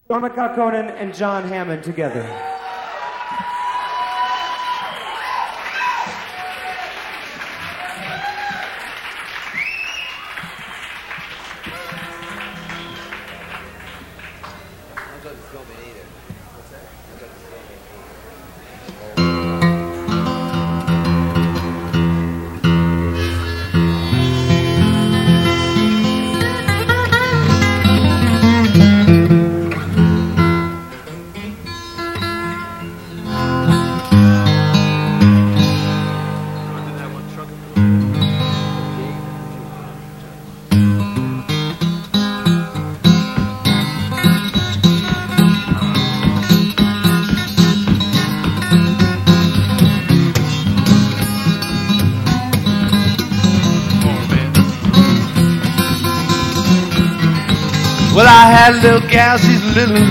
Jorma Kaukonen and John Hammond together. Well, I had a little gal, she's a little